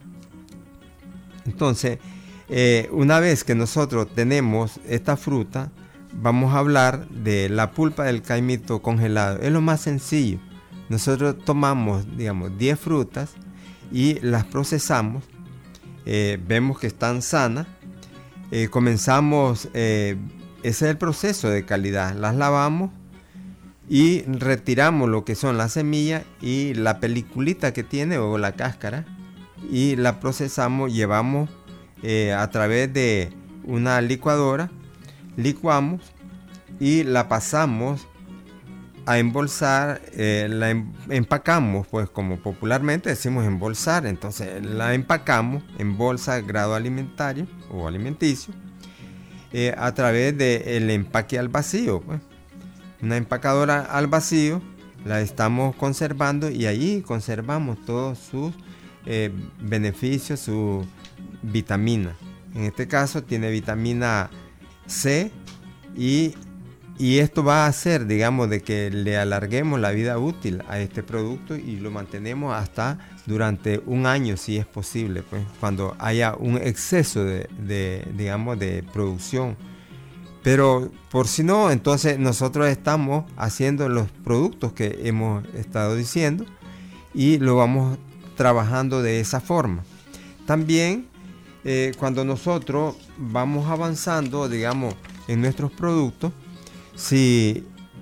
Entonces eh, una vez que nosotros tenemos esta fruta, vamos a hablar de la pulpa del caimito congelado. Es lo más sencillo. Nosotros tomamos, digamos, diez frutas y las procesamos. Eh, vemos que están sanas. Eh, comenzamos, eh, ese es el proceso de calidad. Las lavamos y retiramos lo que son las semillas y la peliculita que tiene o la cáscara y la procesamos. Llevamos eh, a través de una licuadora, licuamos y la pasamos a embolsar, eh, la em, empacamos, pues como popularmente decimos embolsar. Entonces la empacamos en bolsa grado alimentario o alimenticio eh, a través del empaque al vacío, pues. Una empacadora al vacío la estamos conservando y allí conservamos todos sus eh, beneficios, su vitamina. En este caso tiene vitamina C y Y esto va a hacer, digamos, de que le alarguemos la vida útil a este producto y lo mantenemos hasta durante un año, si es posible, pues, cuando haya un exceso de, de, digamos, de producción. Pero por si no, entonces nosotros estamos haciendo los productos que hemos estado diciendo y lo vamos trabajando de esa forma. También, eh, cuando nosotros vamos avanzando, digamos, en nuestros productos, si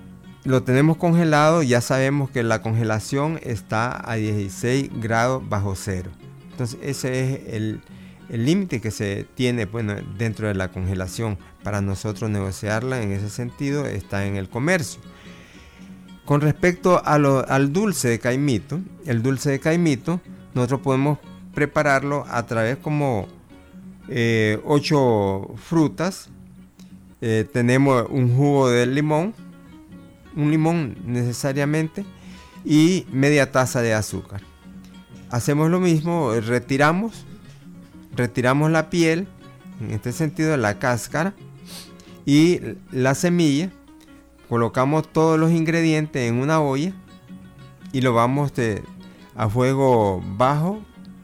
lo tenemos congelado, ya sabemos que la congelación está a dieciséis grados bajo cero. Entonces ese es el el límite que se tiene, bueno, dentro de la congelación. Para nosotros negociarla en ese sentido está en el comercio. Con respecto a lo, al dulce de caimito, el dulce de caimito nosotros podemos prepararlo a través como eh, ocho frutas. Eh, tenemos un jugo de limón, un limón necesariamente, y media taza de azúcar. Hacemos lo mismo, retiramos retiramos la piel, en este sentido la cáscara, y la semilla. Colocamos todos los ingredientes en una olla y lo vamos de, a fuego bajo,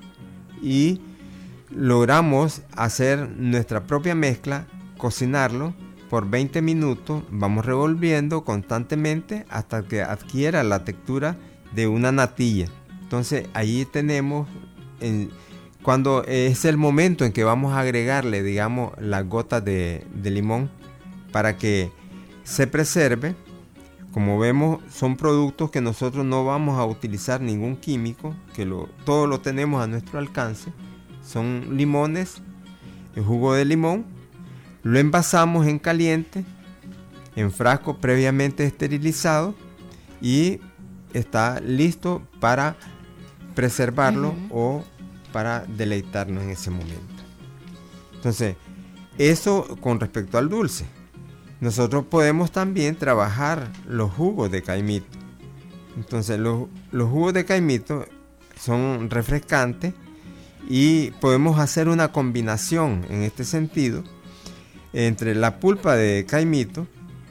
y logramos hacer nuestra propia mezcla, cocinarlo por veinte minutos. Vamos revolviendo constantemente hasta que adquiera la textura de una natilla. Entonces allí tenemos, en, cuando es el momento en que vamos a agregarle, digamos, las gotas de, de limón para que se preserve. Como vemos, son productos que nosotros no vamos a utilizar ningún químico, que lo, todo lo tenemos a nuestro alcance. Son limones, el jugo de limón, lo envasamos en caliente, en frasco previamente esterilizado, y está listo para preservarlo uh-huh. o para deleitarnos en ese momento. Entonces, eso con respecto al dulce. Nosotros podemos también trabajar los jugos de caimito. Entonces, los, los jugos de caimito son refrescantes y podemos hacer una combinación en este sentido entre la pulpa de caimito,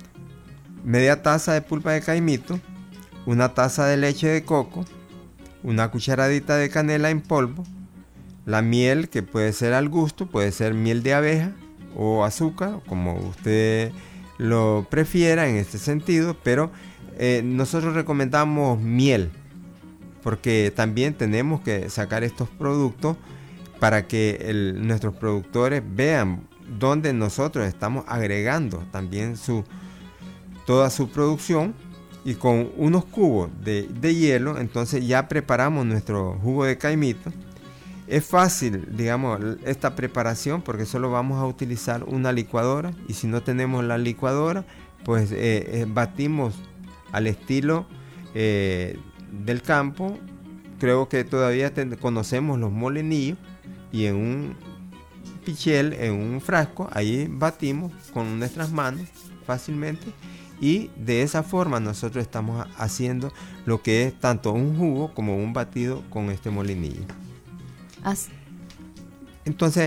media taza de pulpa de caimito, una taza de leche de coco, una cucharadita de canela en polvo, la miel, que puede ser al gusto, puede ser miel de abeja o azúcar, como usted lo prefiera en este sentido, pero eh, nosotros recomendamos miel, porque también tenemos que sacar estos productos para que el, nuestros productores vean dónde nosotros estamos agregando también su, toda su producción. Y con unos cubos de, de hielo, entonces ya preparamos nuestro jugo de caimito. Es fácil, digamos, esta preparación, porque solo vamos a utilizar una licuadora, y si no tenemos la licuadora, pues eh, eh, batimos al estilo eh, del campo. Creo que todavía ten, conocemos los molinillos, y en un pichel, en un frasco, ahí batimos con nuestras manos fácilmente. Y de esa forma nosotros estamos haciendo lo que es tanto un jugo como un batido con este molinillo. As- Entonces,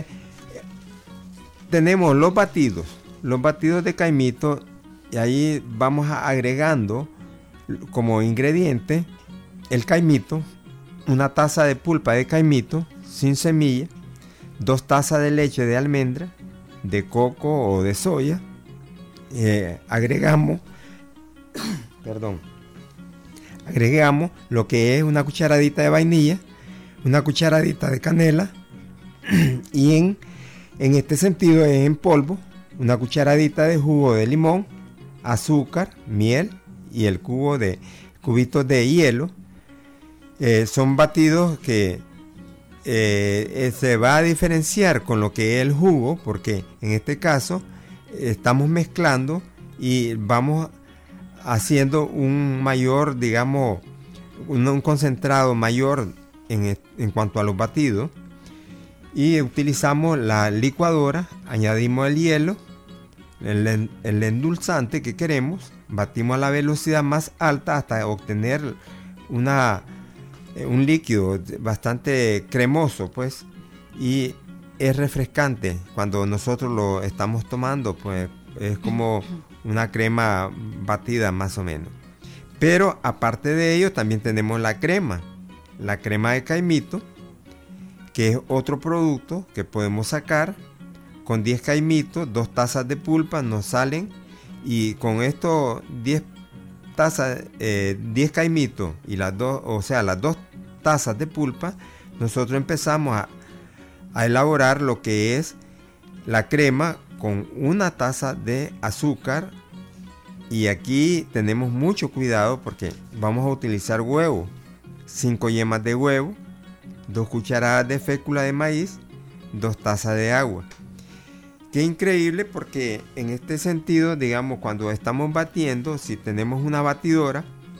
tenemos los batidos, los batidos de caimito, y ahí vamos agregando como ingrediente el caimito, una taza de pulpa de caimito sin semilla, dos tazas de leche de almendra, de coco o de soya. Eh, agregamos perdón agregamos lo que es una cucharadita de vainilla, una cucharadita de canela, y en, en este sentido es en polvo, una cucharadita de jugo de limón, azúcar, miel y el cubo de cubitos de hielo. Eh, son batidos que eh, se va a diferenciar con lo que es el jugo, porque en este caso estamos mezclando y vamos haciendo un mayor, digamos, un, un concentrado mayor en, en cuanto a los batidos, y utilizamos la licuadora, añadimos el hielo, el, el endulzante que queremos, batimos a la velocidad más alta hasta obtener una, un líquido bastante cremoso, pues, y es refrescante. Cuando nosotros lo estamos tomando, pues es como una crema batida más o menos. Pero aparte de ello también tenemos la crema, la crema de caimito, que es otro producto que podemos sacar. Con diez caimitos, dos tazas de pulpa nos salen, y con estos diez tazas, eh, diez caimitos y las dos, o sea, las dos tazas de pulpa, nosotros empezamos a a elaborar lo que es la crema con una taza de azúcar y aquí tenemos mucho cuidado porque vamos a utilizar huevo, cinco yemas de huevo, dos cucharadas de fécula de maíz, dos tazas de agua. Qué increíble, porque en este sentido, digamos, cuando estamos batiendo, si tenemos una batidora,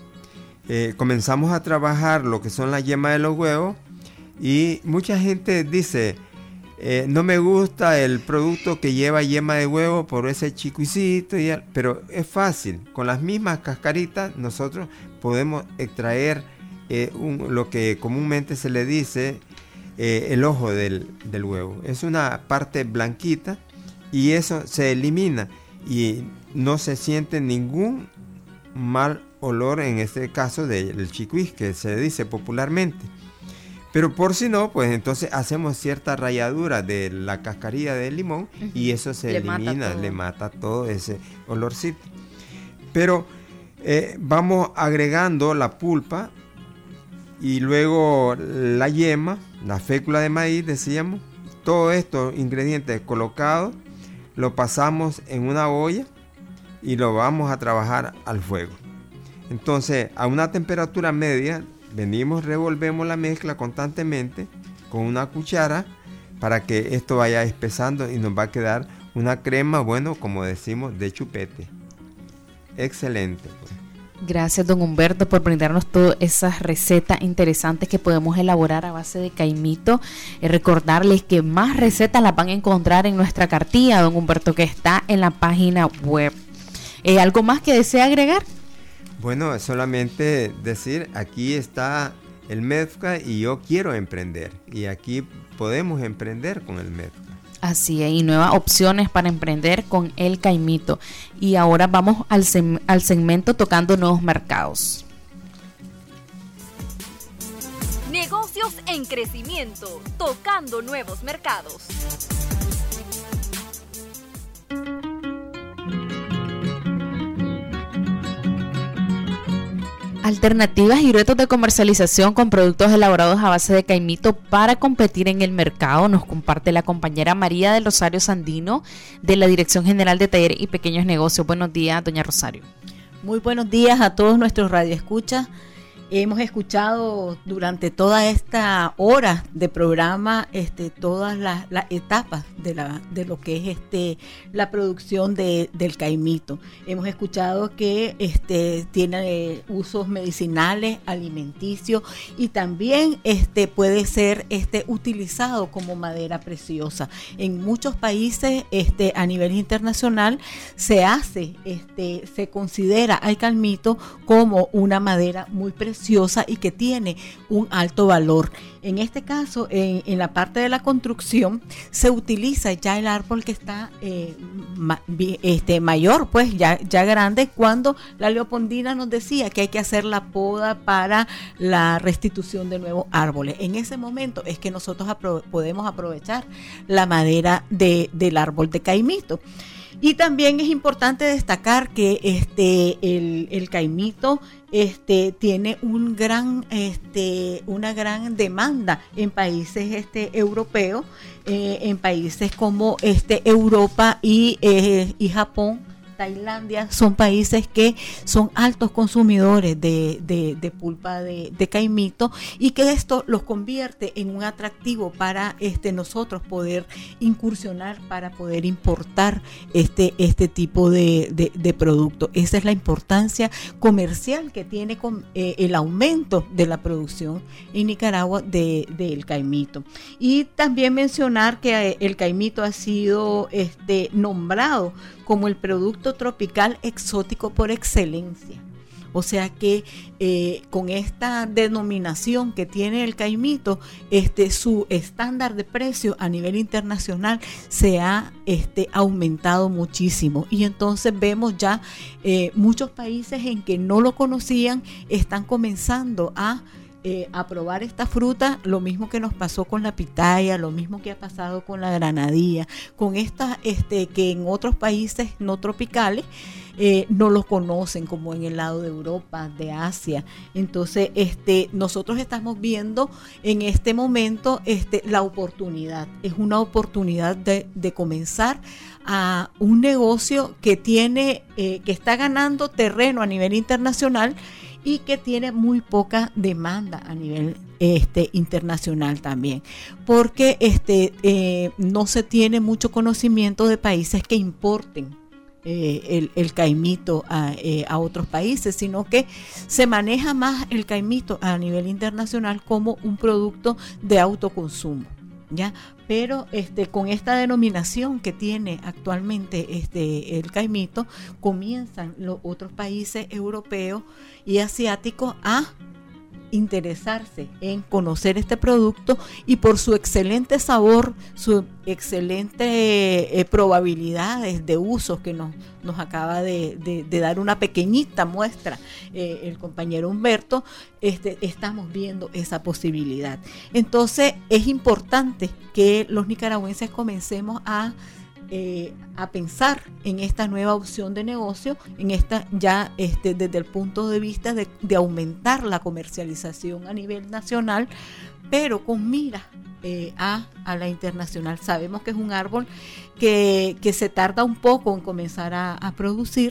eh, comenzamos a trabajar lo que son las yemas de los huevos, y mucha gente dice, eh, no me gusta el producto que lleva yema de huevo por ese chiquicito, y, pero es fácil, con las mismas cascaritas nosotros podemos extraer eh, un, lo que comúnmente se le dice eh, el ojo del, del huevo. Es una parte blanquita, y eso se elimina y no se siente ningún mal olor, en este caso del chicuís, que se dice popularmente. Pero por si no, pues entonces hacemos cierta ralladura de la cascarilla del limón, uh-huh. y eso se le elimina, mata le mata todo ese olorcito. Pero eh, vamos agregando la pulpa y luego la yema, la fécula de maíz, decíamos, todos estos ingredientes colocados, lo pasamos en una olla y lo vamos a trabajar al fuego. Entonces, a una temperatura media, venimos, revolvemos la mezcla constantemente con una cuchara para que esto vaya espesando y nos va a quedar una crema, bueno, como decimos, de chupete. Excelente, pues.
Gracias, don Humberto, por brindarnos todas esas recetas interesantes que podemos elaborar a base de caimito. Eh, recordarles que más recetas las van a encontrar en nuestra cartilla, don Humberto, que está en la página web. Eh, ¿Algo más que desea agregar?
Bueno, solamente decir, aquí está el MEFCA y yo quiero emprender. Y aquí podemos emprender con el MEFCA.
Así es, y nuevas opciones para emprender con el caimito. Y ahora vamos al, sem- al segmento Tocando Nuevos Mercados.
Negocios en crecimiento, tocando nuevos mercados.
Alternativas y retos de comercialización con productos elaborados a base de caimito para competir en el mercado, nos comparte la compañera María del Rosario Sandino, de la Dirección General de Talleres y Pequeños Negocios. Buenos días, doña Rosario.
Muy buenos días a todos nuestros radioescuchas. Hemos escuchado durante toda esta hora de programa este, todas las, las etapas de, la, de lo que es este, la producción de, del caimito. Hemos escuchado que este, tiene usos medicinales, alimenticios, y también este, puede ser este, utilizado como madera preciosa. En muchos países este, a nivel internacional se hace, este, se considera al caimito como una madera muy preciosa y que tiene un alto valor. En este caso, en, en la parte de la construcción, se utiliza ya el árbol que está eh, ma, este, mayor, pues ya, ya grande, cuando la Leopoldina nos decía que hay que hacer la poda para la restitución de nuevos árboles. En ese momento es que nosotros apro- podemos aprovechar la madera de, del árbol de caimito. Y también es importante destacar que este el, el caimito este tiene un gran este una gran demanda en países este europeos, eh, en países como este Europa y eh, y Japón. Tailandia son países que son altos consumidores de, de, de pulpa de, de caimito, y que esto los convierte en un atractivo para este nosotros poder incursionar, para poder importar este, este tipo de, de, de producto. Esa es la importancia comercial que tiene con, eh, el aumento de la producción en Nicaragua de, del caimito. Y también mencionar que el caimito ha sido este, nombrado como el producto tropical exótico por excelencia. O sea que eh, con esta denominación que tiene el caimito, este, su estándar de precio a nivel internacional se ha este, aumentado muchísimo. Y entonces vemos ya eh, muchos países en que no lo conocían, están comenzando a eh, a probar esta fruta, lo mismo que nos pasó con la pitaya, lo mismo que ha pasado con la granadilla, con estas este, que en otros países no tropicales eh, no los conocen, como en el lado de Europa, de Asia. Entonces, este, nosotros estamos viendo en este momento este, la oportunidad, es una oportunidad de, de comenzar a un negocio que tiene, eh, que está ganando terreno a nivel internacional y que tiene muy poca demanda a nivel este, internacional también, porque este, eh, no se tiene mucho conocimiento de países que importen eh, el, el caimito a, eh, a otros países, sino que se maneja más el caimito a nivel internacional como un producto de autoconsumo, ¿ya? Pero este, con esta denominación que tiene actualmente este, el caimito, comienzan los otros países europeos y asiáticos a interesarse en conocer este producto, y por su excelente sabor, su excelente eh, probabilidades de usos que nos, nos acaba de, de, de dar una pequeñita muestra eh, el compañero Humberto, este, estamos viendo esa posibilidad. Entonces es importante que los nicaragüenses comencemos a Eh, a pensar en esta nueva opción de negocio, en esta ya este, desde el punto de vista de, de aumentar la comercialización a nivel nacional, pero con mira eh, a, a la internacional. Sabemos que es un árbol que, que se tarda un poco en comenzar a, a producir,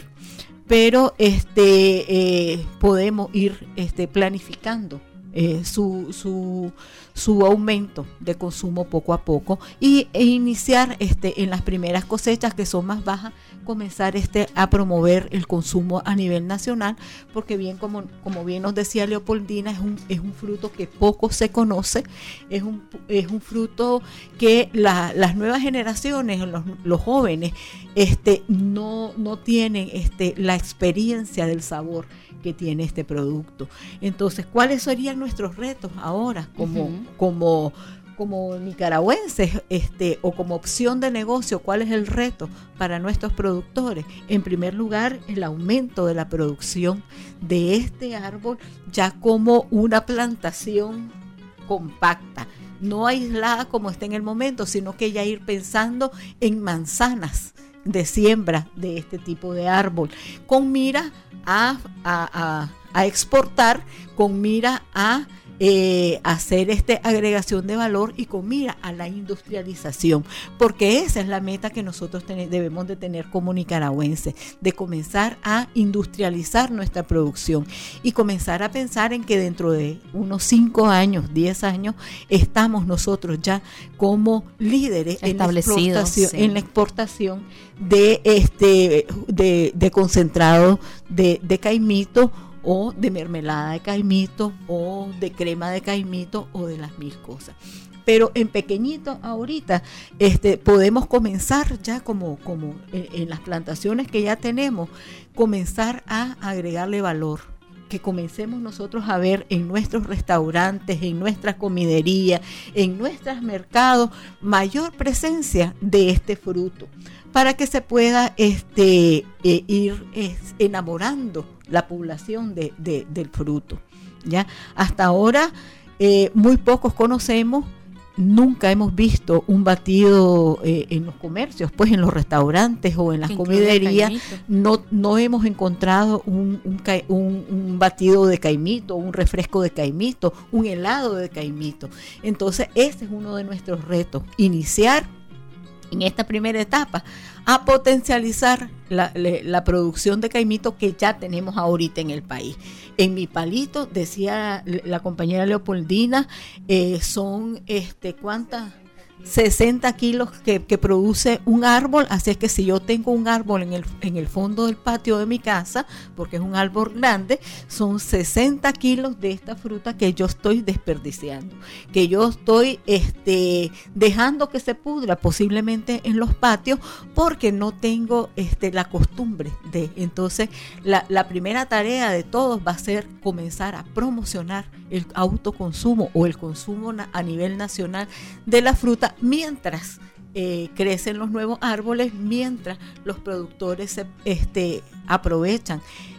pero este, eh, podemos ir este, planificando Eh, su, su, su aumento de consumo poco a poco y, e iniciar este, en las primeras cosechas que son más bajas, comenzar este, a promover el consumo a nivel nacional, porque bien como, como bien nos decía Leopoldina, es un, es un fruto que poco se conoce, es un, es un fruto que la, las nuevas generaciones, los, los jóvenes este, no, no tienen este, la experiencia del sabor que tiene este producto. Entonces, ¿cuáles serían nuestros retos ahora como, uh-huh. como, como nicaragüenses este, o como opción de negocio? ¿Cuál es el reto para nuestros productores? En primer lugar, el aumento de la producción de este árbol ya como una plantación compacta, no aislada como está en el momento, sino que ya ir pensando en manzanas de siembra de este tipo de árbol, con mira a, a, a, a exportar, con mira a eh, hacer esta agregación de valor y con mira a la industrialización, porque esa es la meta que nosotros ten- debemos de tener como nicaragüenses, de comenzar a industrializar nuestra producción y comenzar a pensar en que dentro de unos cinco años, diez años, estamos nosotros ya como líderes en la exportación, sí. en la exportación de este de, de concentrado de, de caimito, o de mermelada de caimito, o de crema de caimito, o de las mil cosas. Pero en pequeñito ahorita este, podemos comenzar ya como, como en, en las plantaciones que ya tenemos, comenzar a agregarle valor, que comencemos nosotros a ver en nuestros restaurantes, en nuestras comiderías, en nuestros mercados, mayor presencia de este fruto, para que se pueda este, eh, ir eh, enamorando la población de, de, del fruto. ¿Ya? Hasta ahora eh, muy pocos conocemos, nunca hemos visto un batido eh, en los comercios, pues en los restaurantes o en las comiderías, no, no hemos encontrado un, un, un, un batido de caimito, un refresco de caimito, un helado de caimito. Entonces ese es uno de nuestros retos, iniciar en esta primera etapa a potencializar la, la, la producción de caimito que ya tenemos ahorita en el país. En mi palito, decía la compañera Leopoldina, eh, son este ¿cuántas? sesenta kilos que, que produce un árbol, así es que si yo tengo un árbol en el, en el fondo del patio de mi casa, porque es un árbol grande, son sesenta kilos de esta fruta que yo estoy desperdiciando, que yo estoy este, dejando que se pudra posiblemente en los patios, porque no tengo este, la costumbre de. Entonces la, la primera tarea de todos va a ser comenzar a promocionar el autoconsumo o el consumo na, a nivel nacional de la fruta, mientras eh, crecen los nuevos árboles, mientras los productores se, este, aprovechan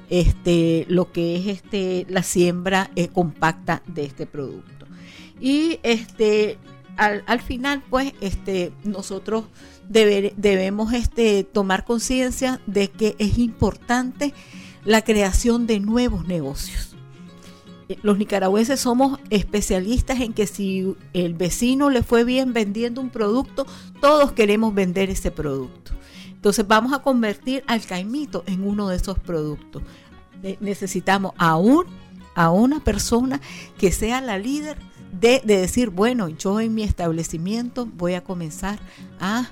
este, lo que es este, la siembra eh, compacta de este producto. Y este, al, al final, pues, este, nosotros debe, debemos este, tomar conciencia de que es importante la creación de nuevos negocios. Los nicaragüenses somos especialistas en que si el vecino le fue bien vendiendo un producto, todos queremos vender ese producto. Entonces vamos a convertir al caimito en uno de esos productos. Necesitamos a, un, a una persona que sea la líder de, de decir, bueno, yo en mi establecimiento voy a comenzar a,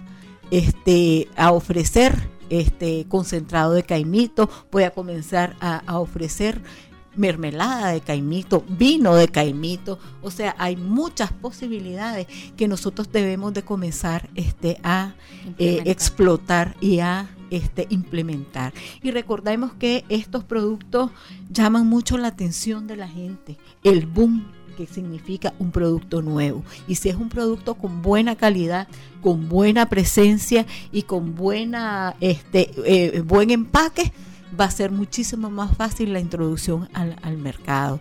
este, a ofrecer este, concentrado de caimito, voy a comenzar a, a ofrecer mermelada de caimito, vino de caimito. O sea, hay muchas posibilidades que nosotros debemos de comenzar este, a eh, explotar y a este, implementar. Y recordemos que estos productos llaman mucho la atención de la gente. El boom, que significa un producto nuevo. Y si es un producto con buena calidad, con buena presencia y con buena, este, eh, buen empaque, va a ser muchísimo más fácil la introducción al, al mercado.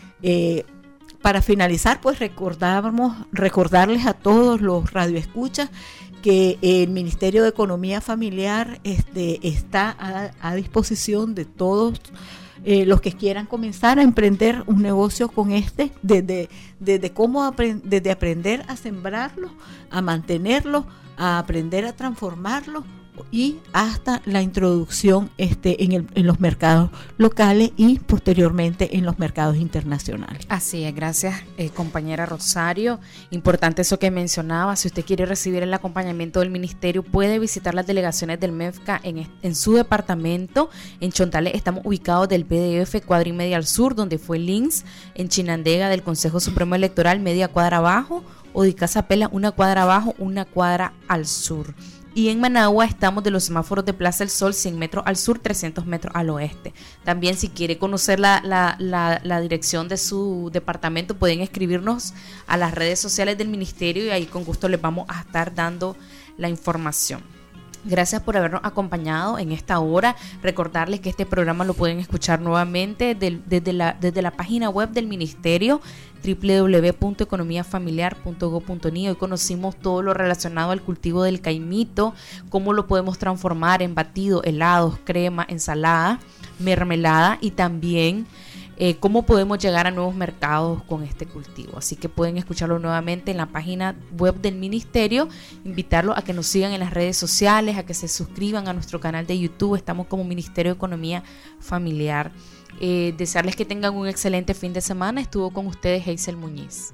Eh, para finalizar, pues recordamos, recordarles a todos los radioescuchas que el Ministerio de Economía Familiar este, está a, a disposición de todos eh, los que quieran comenzar a emprender un negocio con este, desde, desde cómo aprend- desde aprender a sembrarlo, a mantenerlo, a aprender a transformarlo, y hasta la introducción este, en, el, en los mercados locales y posteriormente en los mercados internacionales.
Así es, gracias eh, compañera Rosario. Importante eso que mencionaba. Si usted quiere recibir el acompañamiento del ministerio, puede visitar las delegaciones del MEFCA en, en su departamento. En Chontales estamos ubicados del P D F cuadra y media al sur, donde fue el Links. En Chinandega del Consejo Supremo Electoral, media cuadra abajo, o de Casa Pela, una cuadra abajo, una cuadra al sur. Y en Managua estamos de los semáforos de Plaza del Sol, cien metros al sur, trescientos metros al oeste. También, si quiere conocer la, la, la, la dirección de su departamento, pueden escribirnos a las redes sociales del ministerio y ahí con gusto les vamos a estar dando la información. Gracias por habernos acompañado en esta hora. Recordarles que este programa lo pueden escuchar nuevamente del, desde, la, desde la página web del ministerio, doble u doble u doble u punto economía familiar punto gob punto ni. Hoy conocimos todo lo relacionado al cultivo del caimito, cómo lo podemos transformar en batido, helados, crema, ensalada, mermelada y también eh, cómo podemos llegar a nuevos mercados con este cultivo. Así que pueden escucharlo nuevamente en la página web del ministerio. Invitarlos a que nos sigan en las redes sociales, a que se suscriban a nuestro canal de YouTube. Estamos como Ministerio de Economía Familiar. Eh, desearles que tengan un excelente fin de semana. Estuvo con ustedes Hazel Muñiz.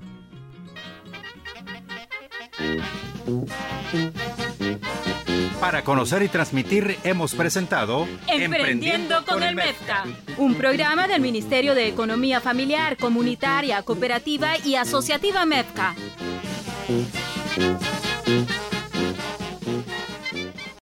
Para conocer y transmitir hemos presentado
Emprendiendo con el MEFCA, un programa del Ministerio de Economía Familiar, Comunitaria, Cooperativa y Asociativa MEFCA.